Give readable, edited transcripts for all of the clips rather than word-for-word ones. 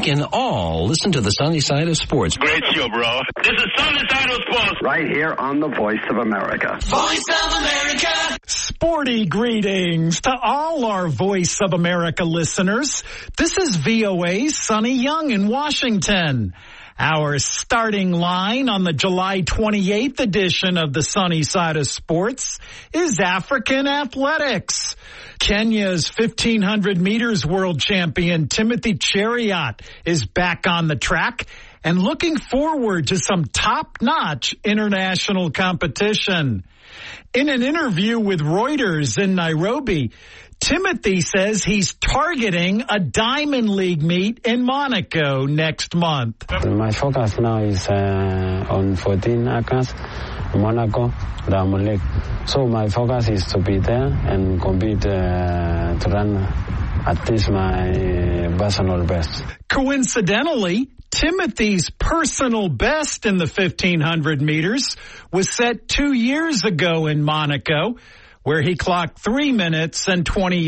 can all listen to the sunny side of sports. Great show, bro. This is Sunny Side of Sports. Right here on the Voice of America. Voice of America. Sporty greetings to all our Voice of America listeners. This is VOA's Sonny Young in Washington. Our starting line on the July 28th edition of the Sunny Side of Sports is African athletics. Kenya's 1,500 meters world champion Timothy Cheruiyot is back on the track and looking forward to some top-notch international competition. In an interview with Reuters in Nairobi, Timothy says he's targeting a Diamond League meet in Monaco next month. My focus now is on 14 acres, Monaco, Diamond League. So my focus is to be there and compete to run at least my personal best. Coincidentally, Timothy's personal best in the 1,500 meters was set 2 years ago in Monaco, where he clocked 3 minutes and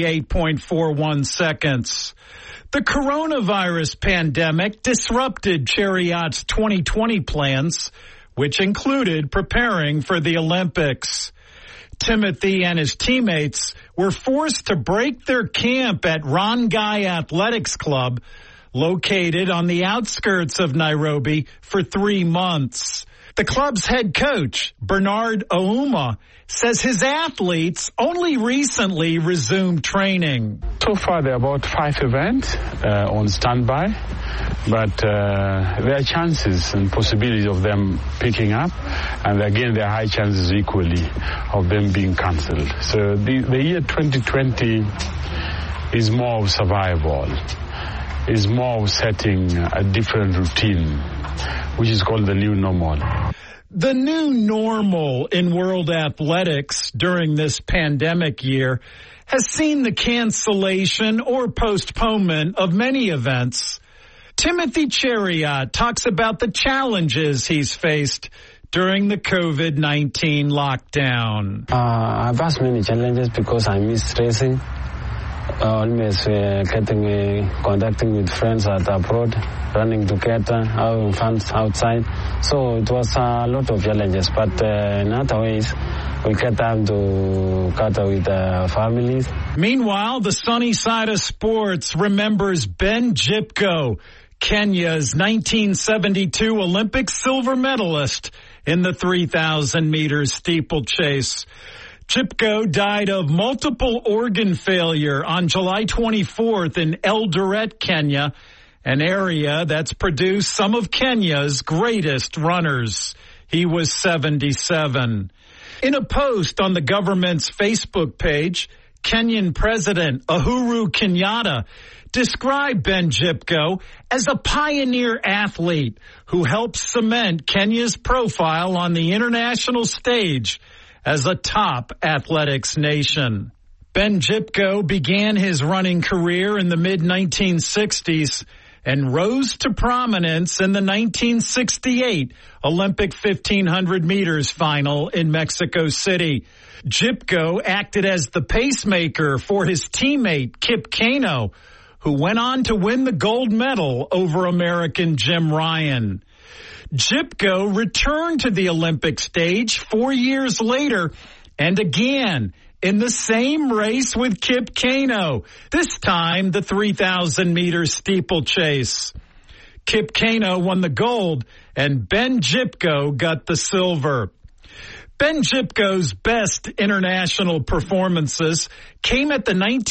28.41 seconds. The coronavirus pandemic disrupted Cheruiyot's 2020 plans, which included preparing for the Olympics. Timothy and his teammates were forced to break their camp at Rongai Athletics Club, located on the outskirts of Nairobi, for 3 months. The club's head coach, Bernard Ouma, says his athletes only recently resumed training. So far, there are about 5 events on standby, but there are chances and possibilities of them picking up, and again, there are high chances equally of them being cancelled. So the year 2020 is more of survival, is more of setting a different routine, which is called the new normal. The new normal in world athletics during this pandemic year has seen the cancellation or postponement of many events. Timothy Cheruiyot talks about the challenges he's faced during the COVID-19 lockdown. I've had many challenges because I miss racing. Always contacting with friends at abroad, running together, having fun outside. So it was a lot of challenges, but in other ways, we get time to gather with families. Meanwhile, the sunny side of sports remembers Ben Jipko, Kenya's 1972 Olympic silver medalist in the 3,000 meters steeplechase. Jipko died of multiple organ failure on July 24th in Eldoret, Kenya, an area that's produced some of Kenya's greatest runners. He was 77. In a post on the government's Facebook page, Kenyan President Uhuru Kenyatta described Ben Jipko as a pioneer athlete who helped cement Kenya's profile on the international stage as a top athletics nation. Ben Jipko began his running career in the mid-1960s and rose to prominence in the 1968 Olympic 1,500 meters final in Mexico City. Jipko acted as the pacemaker for his teammate Kip Keino, who went on to win the gold medal over American Jim Ryan. Jipko returned to the Olympic stage 4 years later and again in the same race with Kip Keino, this time the 3,000 meter steeplechase. Kip Keino won the gold and Ben Jipko got the silver. Ben Jipko's best international performances came at the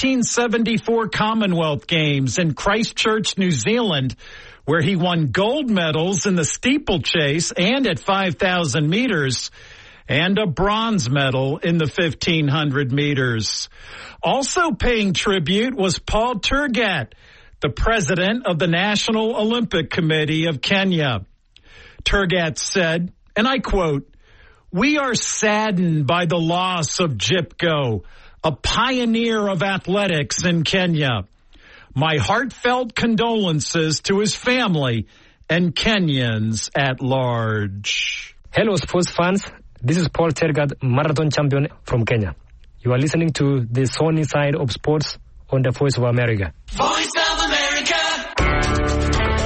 1974 Commonwealth Games in Christchurch, New Zealand, where he won gold medals in the steeplechase and at 5,000 meters, and a bronze medal in the 1,500 meters. Also paying tribute was Paul Tergat, the president of the National Olympic Committee of Kenya. Tergat said, and I quote, "We are saddened by the loss of Jipko, a pioneer of athletics in Kenya. My heartfelt condolences to his family and Kenyans at large." Hello, sports fans. This is Paul Tergat, marathon champion from Kenya. You are listening to the sunny side of sports on the Voice of America. Voice of America.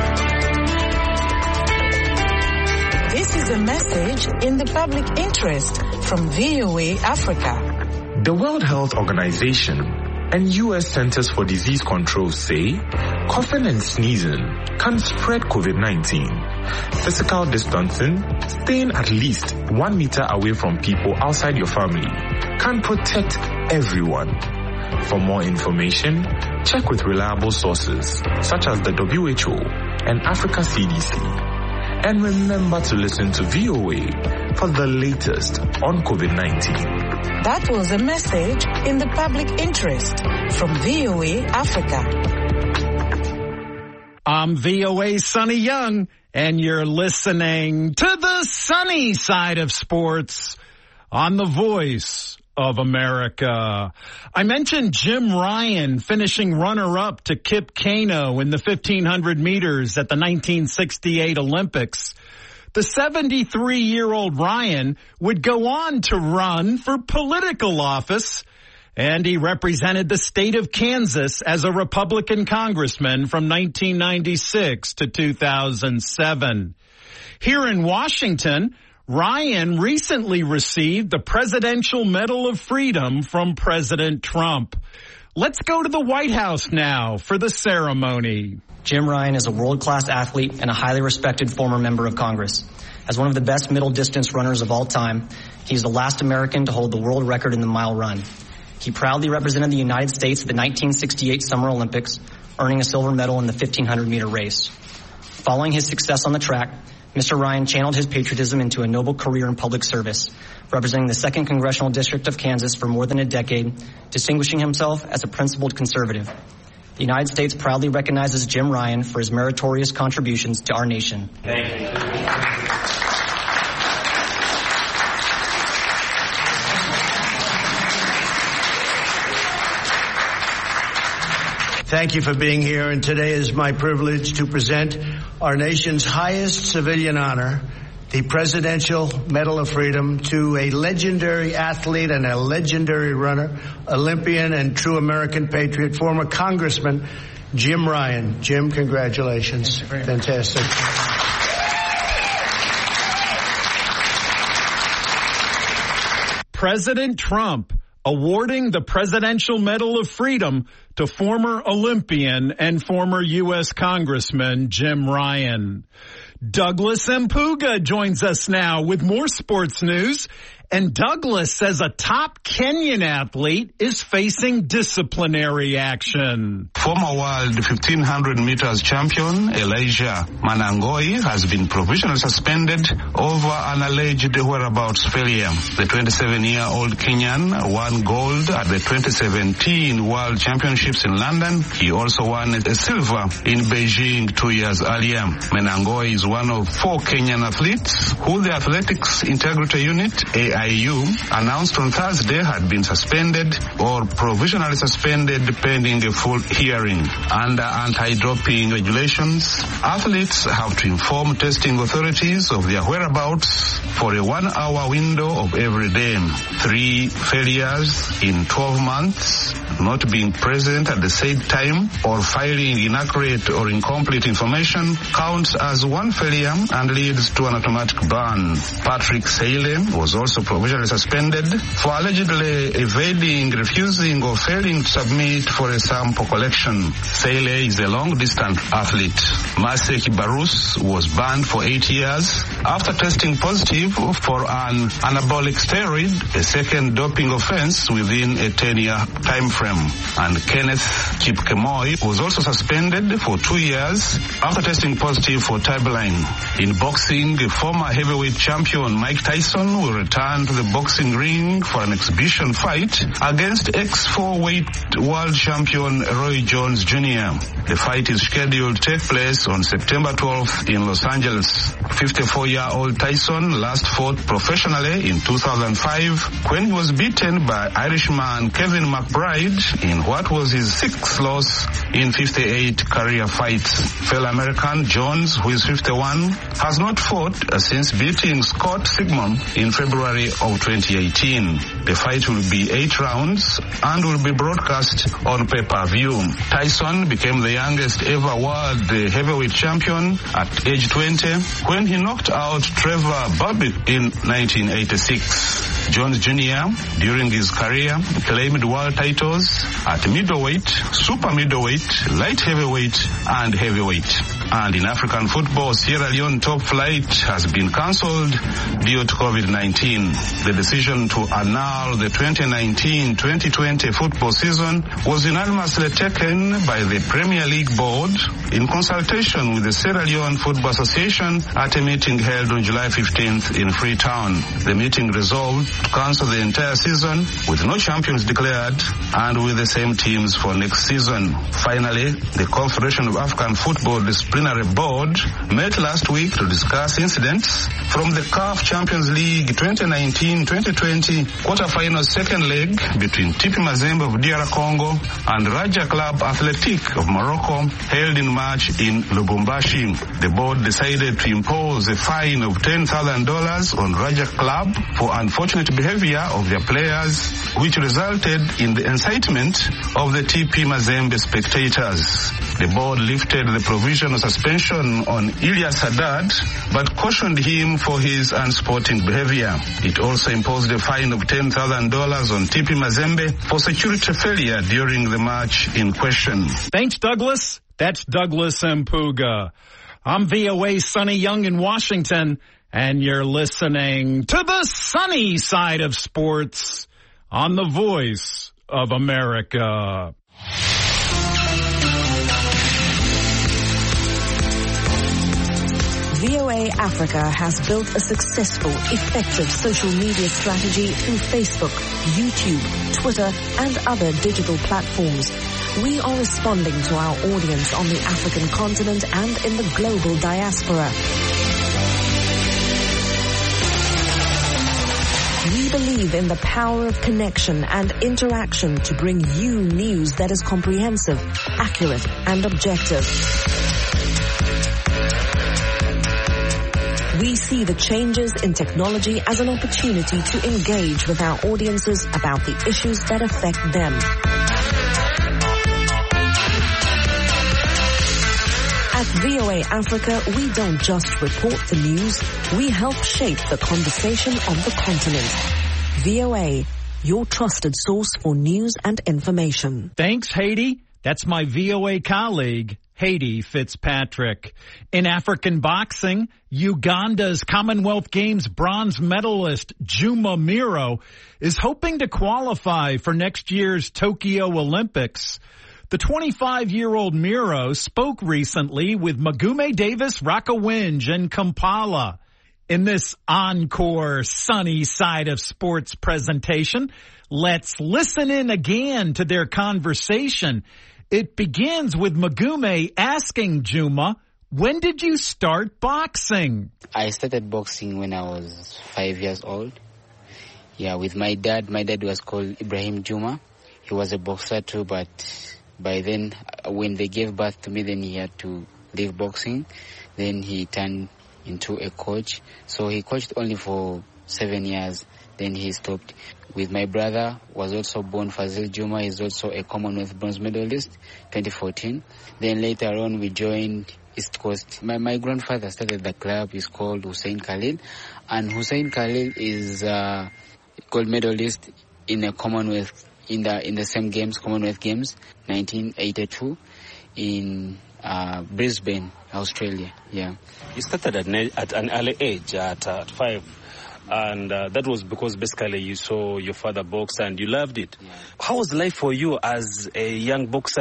was a message in the public interest from VOA Africa. The World Health Organization and U.S. Centers for Disease Control say coughing and sneezing can spread COVID-19. Physical distancing, staying at least 1 meter away from people outside your family, can protect everyone. For more information, check with reliable sources such as the WHO and Africa CDC. And remember to listen to VOA for the latest on COVID-19. That was a message in the public interest from VOA Africa. I'm VOA Sonny Young, and you're listening to the sunny side of sports on the Voice of America. I mentioned Jim Ryan finishing runner-up to Kip Keino in the 1,500 meters at the 1968 Olympics. The 73-year-old Ryan would go on to run for political office, and he represented the state of Kansas as a Republican congressman from 1996 to 2007. Here in Washington, Ryan recently received the Presidential Medal of Freedom from President Trump. Let's go to the White House now for the ceremony. Jim Ryan is a world-class athlete and a highly respected former member of Congress. As one of the best middle-distance runners of all time, he's the last American to hold the world record in the mile run. He proudly represented the United States at the 1968 Summer Olympics, earning a silver medal in the 1,500-meter race. Following his success on the track, Mr. Ryan channeled his patriotism into a noble career in public service, representing the 2nd Congressional District of Kansas for more than a decade, distinguishing himself as a principled conservative. The United States proudly recognizes Jim Ryan for his meritorious contributions to our nation. Thank you. Thank you for being here, and today is my privilege to present our nation's highest civilian honor, the Presidential Medal of Freedom, to a legendary athlete and a legendary runner, Olympian and true American patriot, former Congressman Jim Ryan. Jim, congratulations. Fantastic. President Trump awarding the Presidential Medal of Freedom to former Olympian and former U.S. Congressman Jim Ryan. Douglas Mpuga joins us now with more sports news. And Douglas says a top Kenyan athlete is facing disciplinary action. Former world 1,500 meters champion Elijah Manangoi has been provisionally suspended over an alleged whereabouts failure. The 27-year-old Kenyan won gold at the 2017 World Championships in London. He also won a silver in Beijing 2 years earlier. Manangoi is one of 4 Kenyan athletes who the Athletics Integrity Unit, AIU, announced on Thursday had been suspended or provisionally suspended pending a full hearing. Under anti-doping regulations, athletes have to inform testing authorities of their whereabouts for a 1-hour window of every day. 3 failures in 12 months, not being present at the said time or filing inaccurate or incomplete information counts as 1 failure and leads to an automatic ban. Patrick Salem was also provisionally suspended for allegedly evading, refusing or failing to submit for a sample collection. Sale is a long-distance athlete. Masek Barus was banned for 8 years after testing positive for an anabolic steroid, a second doping offense within a 10-year time frame. And Kenneth Chipkemoi was also suspended for 2 years after testing positive for Tibeline. In boxing, former heavyweight champion Mike Tyson will return to the boxing ring for an exhibition fight against ex-4-weight world champion Roy Jones Jr. The fight is scheduled to take place on September 12th in Los Angeles. 54-year-old Tyson last fought professionally in 2005 when he was beaten by Irishman Kevin McBride in what was his 6th loss in 58 career fights. Fellow American Jones, who is 51, has not fought since beating Scott Sigmund in February February of 2018. The fight will be 8 rounds and will be broadcast on pay-per-view. Tyson became the youngest ever world heavyweight champion at age 20 when he knocked out Trevor Babbitt in 1986. Jones Jr., during his career, claimed world titles at middleweight, super middleweight, light heavyweight, and heavyweight. And in African football, Sierra Leone top flight has been cancelled due to COVID-19. The decision to annul the 2019-2020 football season was unanimously taken by the Premier League board in consultation with the Sierra Leone Football Association at a meeting held on July 15th in Freetown. The meeting resolved to cancel the entire season with no champions declared and with the same teams for next season. Finally, the Confederation of African Football Disciplinary Board met last week to discuss incidents from the CAF Champions League 2019-2020 quarterfinal second leg between TP Mazembe of DR Congo and Raja Club Athletic of Morocco held in March in Lubumbashi. The board decided to impose a fine of $10,000 on Raja Club for unfortunate behavior of their players, which resulted in the incitement of the TP Mazembe spectators. The board lifted the provisional suspension on Ilyas Haddad, but cautioned him for his unsporting behavior. It also imposed a fine of $10,000 on TP Mazembe for security failure during the match in question. Thanks, Douglas. That's Douglas Mpuga. I'm VOA Sonny Young in Washington, and you're listening to the sunny side of sports on the Voice of America. VOA Africa has built a successful, effective social media strategy through Facebook, YouTube, Twitter, and other digital platforms. We are responding to our audience on the African continent and in the global diaspora. We believe in the power of connection and interaction to bring you news that is comprehensive, accurate, and objective. We see the changes in technology as an opportunity to engage with our audiences about the issues that affect them. At VOA Africa, we don't just report the news, we help shape the conversation on the continent. VOA, your trusted source for news and information. Thanks, Haiti. That's my VOA colleague, Haiti Fitzpatrick. In African boxing, Uganda's Commonwealth Games bronze medalist Juma Miro is hoping to qualify for next year's Tokyo Olympics. The 25-year-old Miro spoke recently with Magume Davis, Rakawinj, and Kampala. In this encore sunny side of sports presentation, let's listen in again to their conversation. It begins with Magume asking Juma, when did you start boxing? I started boxing when I was 5 years old. Yeah, with my dad. My dad was called Ibrahim Juma. He was a boxer too, but by then, when they gave birth to me, then he had to leave boxing. Then he turned into a coach. So he coached only for 7 years. Then he stopped. With my brother, was also born Fazil Juma. He's also a Commonwealth bronze medalist, 2014. Then later on, we joined East Coast. My grandfather started the club. It's called Hussein Khalil. And Hussein Khalil is gold medalist in a Commonwealth, in the same games, Commonwealth Games, 1982, in Brisbane, Australia. Yeah. You started at an early age, at 5. And that was because basically you saw your father box and you loved it. Yeah. How was life for you as a young boxer,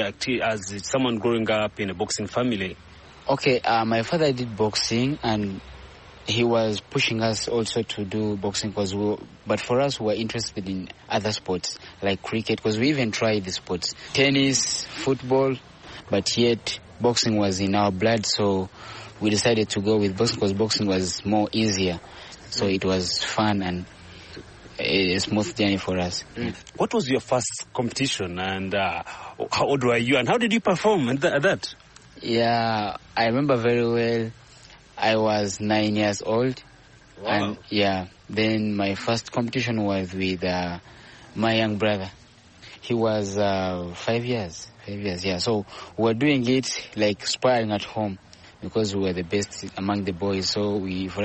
as someone growing up in a boxing family? Okay, my father did boxing and he was pushing us also to do boxing but for us we were interested in other sports like cricket, because we even tried the sports, tennis, football, but yet boxing was in our blood, so we decided to go with boxing because boxing was more easier. So it was fun and a smooth journey for us. Mm. What was your first competition and how old were you and how did you perform at that? Yeah, I remember very well. I was 9 years old. Wow. And yeah, Then my first competition was with my young brother. He was 5 years. 5 years, yeah. So we were doing it like sparring at home because we were the best among the boys. So we were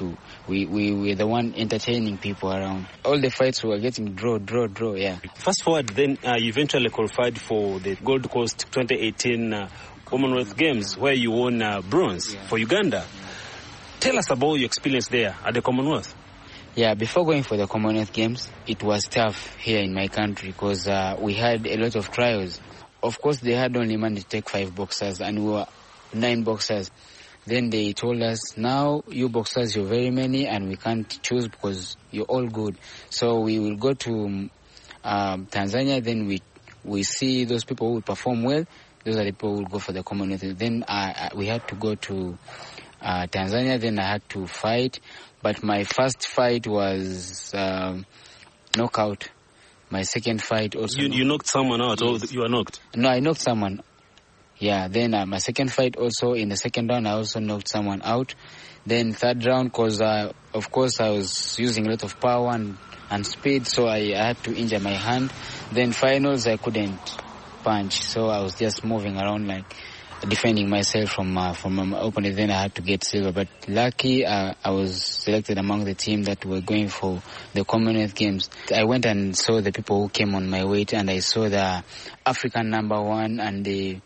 the one entertaining people around. All the fights we were getting draw, yeah. Fast forward, then you eventually qualified for the Gold Coast 2018 Commonwealth Games, where you won bronze for Uganda. Tell us about your experience there at the Commonwealth. Yeah, before going for the Commonwealth Games, it was tough here in my country because we had a lot of trials. Of course, they had only managed to take 5 boxers and we were 9 boxers. Then they told us, now you boxers, you're very many and we can't choose because you're all good. So we will go to Tanzania, then we see those people who will perform well. Those are the people who will go for the Commonwealth. Then we had to go to Tanzania, then I had to fight. But my first fight was knockout. My second fight also... You knocked someone out, or you were knocked? No, I knocked someone. Yeah, then my second fight also, in the second round, I also knocked someone out. Then third round, because of course I was using a lot of power and speed, so I had to injure my hand. Then finals, I couldn't punch, so I was just moving around like defending myself from my opponent. Then I had to get silver, but lucky I was selected among the team that were going for the Commonwealth Games. I went and saw the people who came on my weight, and I saw the African #1 and the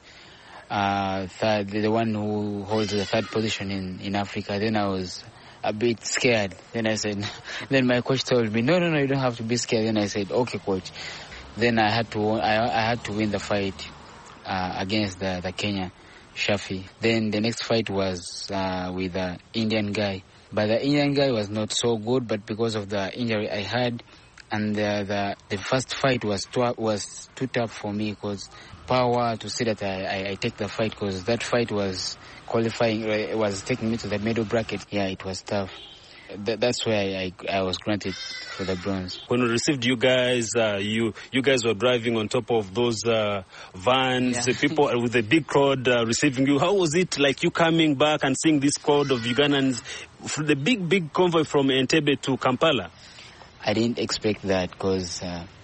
third, the one who holds the third position in Africa. Then I was a bit scared. Then I said, then my coach told me, no, you don't have to be scared. Then I said, okay, coach. Then I had to win the fight against the Kenya Shafi. Then the next fight was with the Indian guy. But the Indian guy was not so good, but because of the injury I had, and the first fight was too tough for me because power to see that I take the fight, because that fight was qualifying, it was taking me to the middle bracket. Yeah, it was tough. That's where I was granted for the bronze. When we received you guys, you guys were driving on top of those vans, the people with the big crowd receiving you. How was it like you coming back and seeing this crowd of Ugandans, the big convoy from Entebbe to Kampala? I didn't expect that because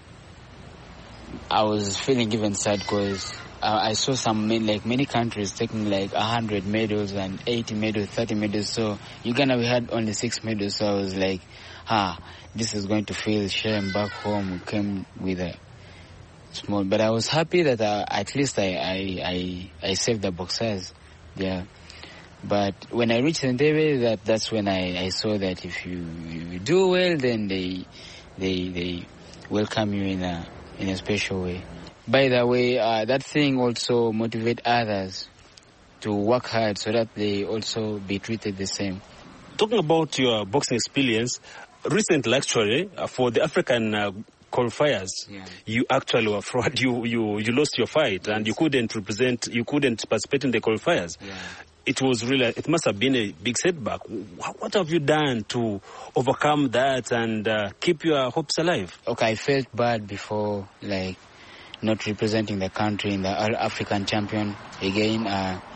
I was feeling even sad because I saw many countries taking like 100 medals and 80 medals, 30 medals. So Uganda, we had only 6 medals. So I was like, this is going to feel shame back home. We came with a small, but I was happy that at least I saved the boxers. Yeah. But when I reached Entebbe, that's when I saw that if you do well, then they welcome you in a special way. By the way, that thing also motivate others to work hard so that they also be treated the same. Talking about your boxing experience, recently actually, for the African qualifiers, you actually were fraud. You lost your fight and you couldn't participate in the qualifiers. Yeah. It must have been a big setback. What have you done to overcome that and keep your hopes alive? Okay, I felt bad before, like, not representing the country in the African champion again.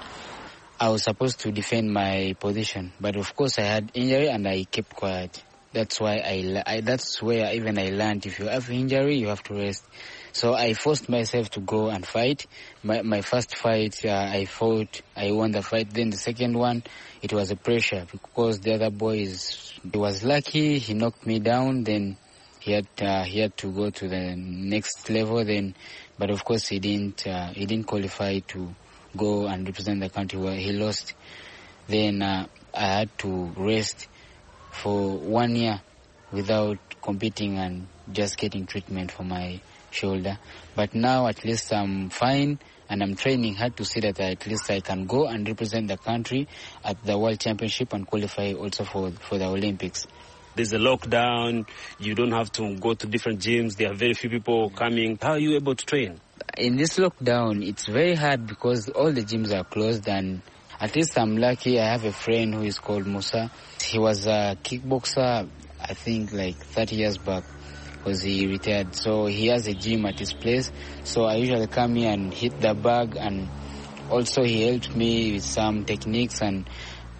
I was supposed to defend my position, but of course I had injury and I kept quiet. That's why that's where even I learned, if you have injury, you have to rest. So I forced myself to go and fight. My first fight, I fought. I won the fight. Then the second one, it was a pressure because the other boy he was lucky. He knocked me down. Then he had to go to the next level. Then, but of course he didn't qualify to go and represent the country where he lost. Then I had to rest for 1 year without competing and just getting treatment for my shoulder. But now at least I'm fine and I'm training hard to see that at least I can go and represent the country at the World Championship and qualify also for the Olympics. There's a lockdown, you don't have to go to different gyms, there are very few people coming. How are you able to train? In this lockdown, it's very hard because all the gyms are closed, and at least I'm lucky. I have a friend who is called Musa. He was a kickboxer, I think like 30 years back, because he retired. So he has a gym at his place. So I usually come here and hit the bag, and also he helped me with some techniques. And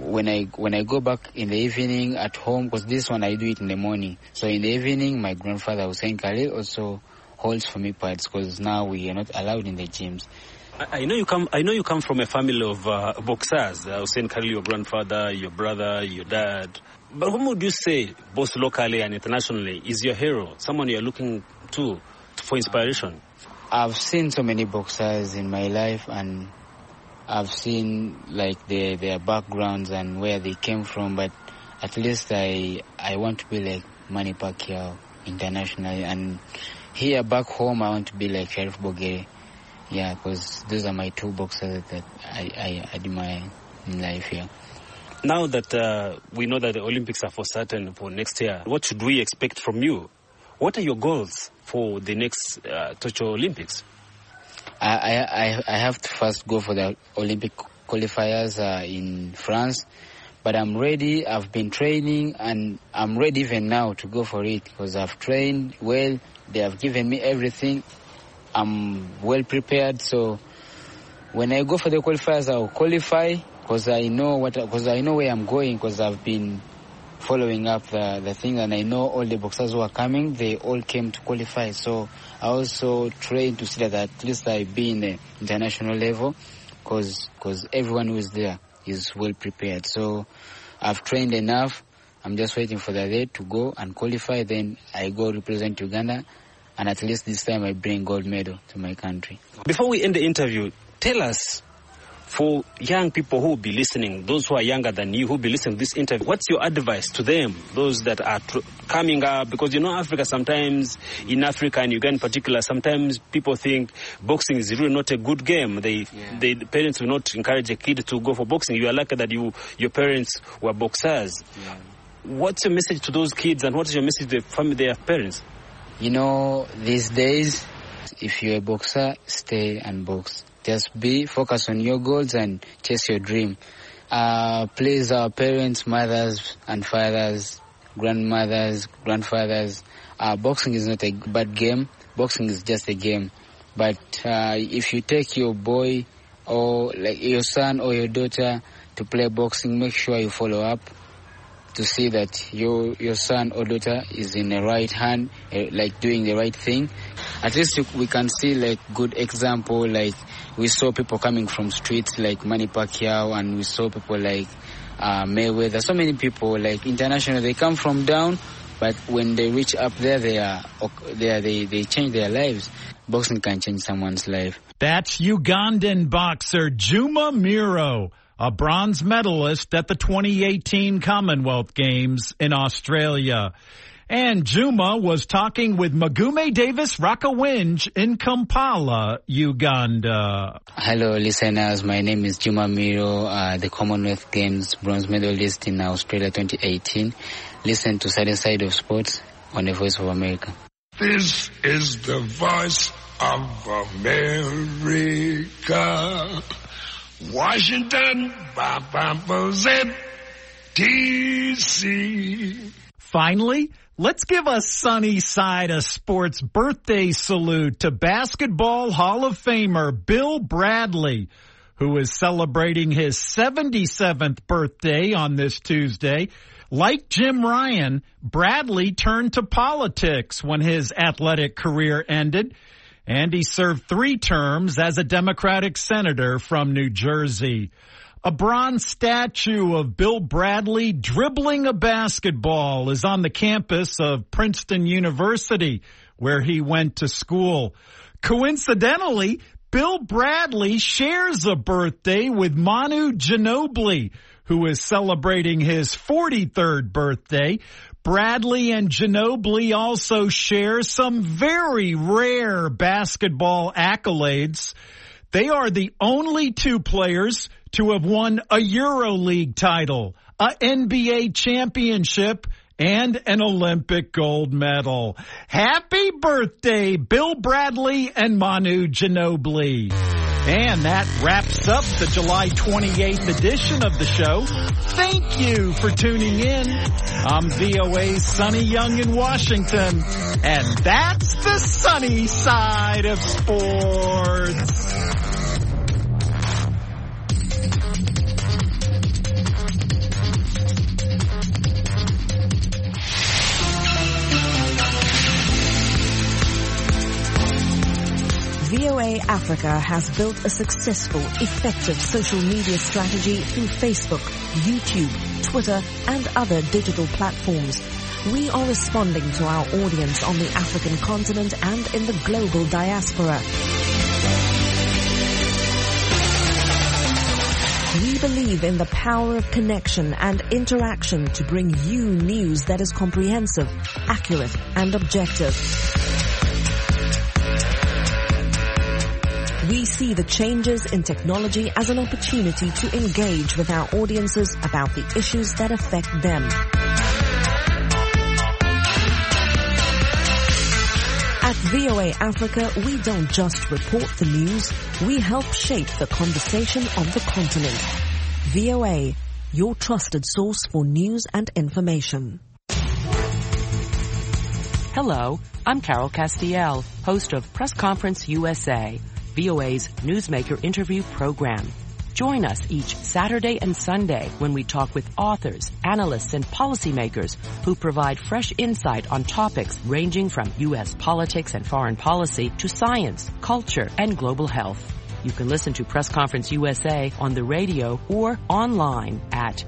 when I go back in the evening at home, because this one I do it in the morning. So in the evening, my grandfather Hussein Khalil also holds for me pads, because now we are not allowed in the gyms. I know you come from a family of boxers. Hussein Khalil, your grandfather, your brother, your dad. But whom would you say, both locally and internationally, is your hero? Someone you are looking to for inspiration? I've seen so many boxers in my life, and I've seen like their backgrounds and where they came from. But at least I want to be like Manny Pacquiao internationally, and here back home I want to be like Sharif Bogué. Yeah, because those are my two boxers that I admire in life here. Now that we know that the Olympics are for certain for next year, what should we expect from you? What are your goals for the next Tokyo Olympics? I have to first go for the Olympic qualifiers in France, but I'm ready. I've been training, and I'm ready even now to go for it, because I've trained well. They have given me everything. I'm well prepared, so when I go for the qualifiers, I'll qualify, because I know where I'm going, because I've been following up the thing, and I know all the boxers who are coming, they all came to qualify. So I also train to see that at least I be in the international level, because everyone who is there is well prepared. So I've trained enough. I'm just waiting for the day to go and qualify. Then I go represent Uganda, and at least this time I bring gold medal to my country. Before we end the interview, tell us, for young people who will be listening, those who are younger than you who will be listening to this interview, what's your advice to them, those that are coming up? Because you know, Africa sometimes, in Africa and Uganda in particular, sometimes people think boxing is really not a good game. The parents will not encourage a kid to go for boxing. You are lucky that your parents were boxers. Yeah. What's your message to those kids, and what is your message to their parents? You know, these days, if you're a boxer, stay and box. Just focus on your goals and chase your dream. Please, our parents, mothers and fathers, grandmothers, grandfathers, boxing is not a bad game. Boxing is just a game. But if you take your boy or like your son or your daughter to play boxing, make sure you follow up to see that your son or daughter is in the right hand, like doing the right thing. At least we can see like good example, like we saw people coming from streets like Manny Pacquiao, and we saw people like Mayweather. So many people like international, they come from down, but when they reach up there, they change their lives. Boxing can change someone's life. That's Ugandan boxer Juma Miro, a bronze medalist at the 2018 Commonwealth Games in Australia. And Juma was talking with Magume Davis Rakawinj in Kampala, Uganda. Hello, listeners. My name is Juma Miro, the Commonwealth Games bronze medalist in Australia 2018. Listen to Southern Side of Sports on the Voice of America. This is the Voice of America. Washington, D.C. Finally, let's give a sunny side of sports birthday salute to Basketball Hall of Famer Bill Bradley, who is celebrating his 77th birthday on this Tuesday. Like Jim Ryan, Bradley turned to politics when his athletic career ended, and he served 3 terms as a Democratic senator from New Jersey. A bronze statue of Bill Bradley dribbling a basketball is on the campus of Princeton University, where he went to school. Coincidentally, Bill Bradley shares a birthday with Manu Ginobili, who is celebrating his 43rd birthday. Bradley and Ginobili also share some very rare basketball accolades. They are the only 2 players to have won a EuroLeague title, a NBA championship, and an Olympic gold medal. Happy birthday, Bill Bradley and Manu Ginobili. And that wraps up the July 28th edition of the show. Thank you for tuning in. I'm VOA's Sonny Young in Washington, and that's the sunny side of sports. VOA Africa has built a successful, effective social media strategy through Facebook, YouTube, Twitter, and other digital platforms. We are responding to our audience on the African continent and in the global diaspora. We believe in the power of connection and interaction to bring you news that is comprehensive, accurate, and objective. We see the changes in technology as an opportunity to engage with our audiences about the issues that affect them. At VOA Africa, we don't just report the news, we help shape the conversation of the continent. VOA, your trusted source for news and information. Hello, I'm Carol Castiel, host of Press Conference USA, VOA's newsmaker interview program. Join us each Saturday and Sunday when we talk with authors, analysts, and policymakers who provide fresh insight on topics ranging from U.S. politics and foreign policy to science, culture, and global health. You can listen to Press Conference USA on the radio or online at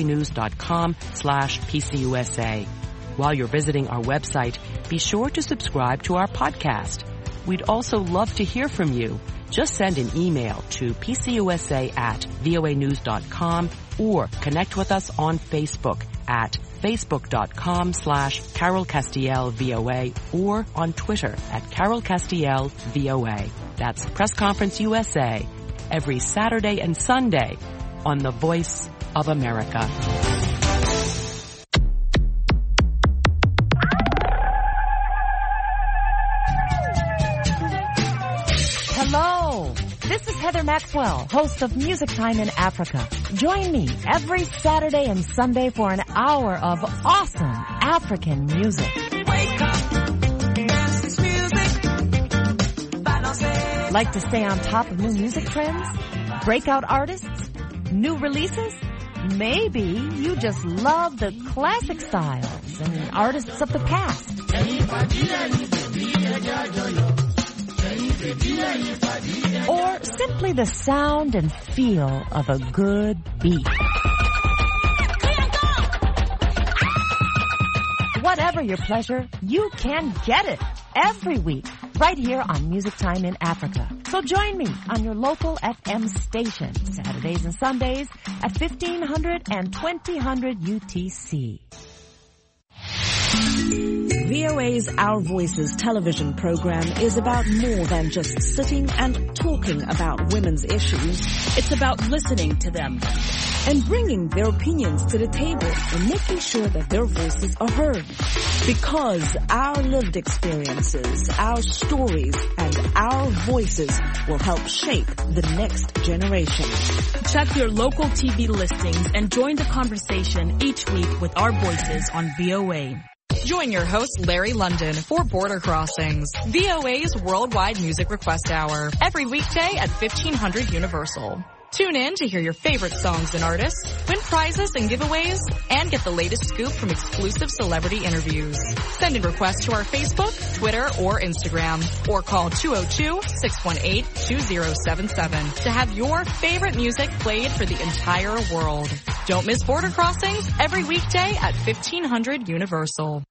voanews.com/PCUSA. While you're visiting our website, be sure to subscribe to our podcast. We'd also love to hear from you. Just send an email to pcusa@voanews.com or connect with us on Facebook at facebook.com/Carol Castiel VOA or on Twitter at Carol Castiel VOA. That's Press Conference USA every Saturday and Sunday on the Voice of America. Hello, this is Heather Maxwell, host of Music Time in Africa. Join me every Saturday and Sunday for an hour of awesome African music. Wake up, dance this music, balance. Like to stay on top of new music trends? Breakout artists? New releases? Maybe you just love the classic styles and artists of the past. Or simply the sound and feel of a good beat. Whatever your pleasure, you can get it every week right here on Music Time in Africa. So join me on your local FM station, Saturdays and Sundays at 1500 and 2000 UTC. VOA's Our Voices television program is about more than just sitting and talking about women's issues. It's about listening to them and bringing their opinions to the table and making sure that their voices are heard. Because our lived experiences, our stories, and our voices will help shape the next generation. Check your local TV listings and join the conversation each week with our voices on VOA. Join your host, Larry London, for Border Crossings, VOA's worldwide music request hour, every weekday at 1500 Universal. Tune in to hear your favorite songs and artists, win prizes and giveaways, and get the latest scoop from exclusive celebrity interviews. Send in requests to our Facebook, Twitter, or Instagram, or call 202-618-2077 to have your favorite music played for the entire world. Don't miss Border Crossings every weekday at 1500 Universal.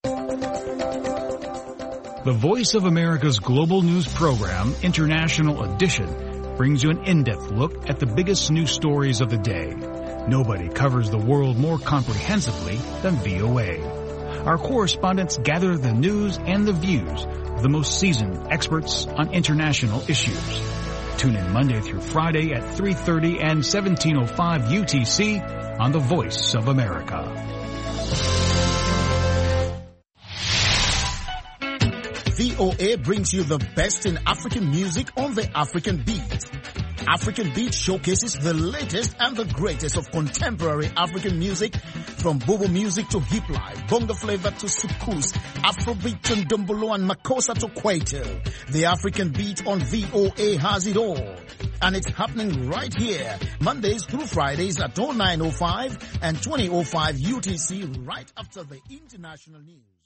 The Voice of America's global news program, International Edition, brings you an in-depth look at the biggest news stories of the day. Nobody covers the world more comprehensively than VOA. Our correspondents gather the news and the views of the most seasoned experts on international issues. Tune in Monday through Friday at 3:30 and 17:05 UTC on The Voice of America. VOA brings you the best in African music on the African Beat. African Beat showcases the latest and the greatest of contemporary African music, from Bobo music to hip life, bongo flavor to soukous, Afrobeat to Ndombolo and Makossa to Kwaito. The African Beat on VOA has it all. And it's happening right here, Mondays through Fridays at 09:05 and 20:05 UTC, right after the international news.